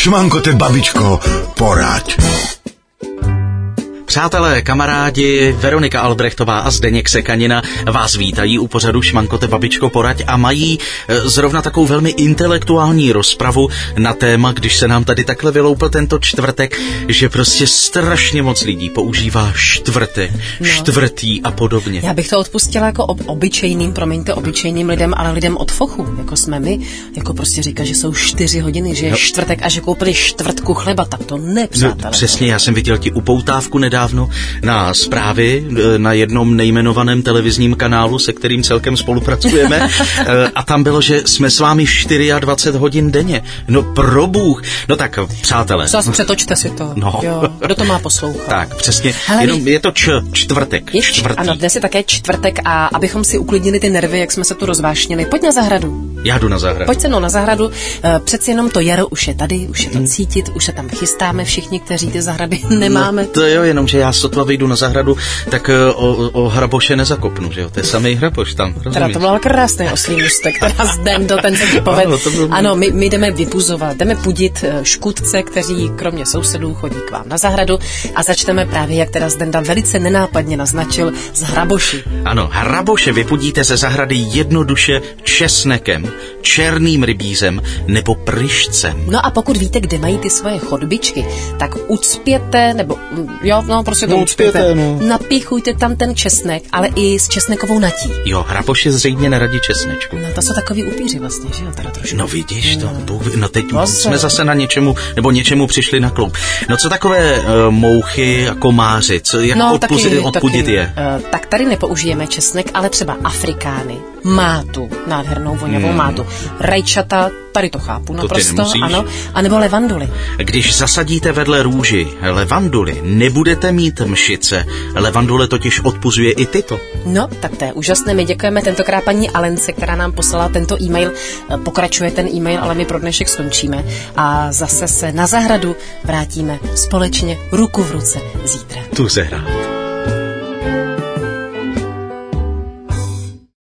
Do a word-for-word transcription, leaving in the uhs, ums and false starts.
Šmankote, babičko, poraď. Přátelé, kamarádi, Veronika Albrechtová a Zdeněk Sekanina vás vítají u pořadu Šmankote, babičko, poraď a mají zrovna takovou velmi intelektuální rozpravu na téma, když se nám tady takhle vyloupil tento čtvrtek, že prostě strašně moc lidí používá čtvrtek, no. čtvrtý a podobně. Já bych to odpustila jako ob- obyčejným, promiňte, obyčejným lidem, ale lidem od fochu, jako jsme my, jako prostě říká, že jsou čtyři hodiny, že je no. čtvrtek a že koupili čtvrtku chleba, tak to ne, přátelé. No, přesně, já jsem viděl ti upoutávku nedávno na zprávy na jednom nejmenovaném televizním kanálu, se kterým celkem spolupracujeme a tam bylo, že jsme s vámi dvacet čtyři hodin denně. No probůh. No tak, přátelé. Zas přetočte si to. No. Jo, kdo to má poslouchat. Tak, přesně. Hele, Jenom je to č, čtvrtek. Je čtvrtý. Ano, dnes je také čtvrtek a abychom si uklidnili ty nervy, jak jsme se tu rozvášnili, pojď na zahradu. Já jdu na zahradu. Pojď se mnou na zahradu. Přeci jenom to jaro už je tady, už je to cítit, už se tam chystáme všichni, kteří ty zahrady nemáme. No, to jo, jenom že já sotva vyjdu na zahradu, tak o, o hraboše nezakopnu, že jo? To je samý hraboš tam, rozumíš? Teda to byl krásný oslý můstek, teda zdem do ten se ti poved. Ano, ano my, my jdeme vypuzovat, jdeme pudit škůdce, kteří kromě sousedů chodí k vám na zahradu a začneme právě, jak teda Zdenda velice nenápadně naznačil, z hraboši. Ano, hraboše vypudíte ze zahrady jednoduše česnekem, černým rybízem nebo pryšcem. No a pokud víte, kde mají ty svoje chodbičky, tak ucpěte, nebo jo, no prostě to no, ucpěte, no. Napíchujte tam ten česnek, ale i s česnekovou natí. Jo, hraboše zřejmě neradí česnečku. No to jsou takový upíři vlastně, že jo, teda trošku. No vidíš to, no, no teď Zase. jsme zase na něčemu, nebo něčemu přišli na kloup. No co takové uh, mouchy a komáři, co, jak no, odpuzit, taky, odpudit taky, je? Uh, tak tady nepoužijeme česnek, ale třeba afrikány, mátu, nádhernou voňavou hmm. mátu, rajčata, tady to chápu naprosto, ano, anebo levanduly. Když zasadíte vedle růži levanduly, nebudete mít mšice. Levandule totiž odpuzuje i tyto. No, tak to je úžasné. My děkujeme tentokrát paní Alence, která nám poslala tento e-mail. Pokračuje ten e-mail, ale my pro dnešek skončíme a zase se na zahradu vrátíme společně ruku v ruce zítra. Tu se hrát.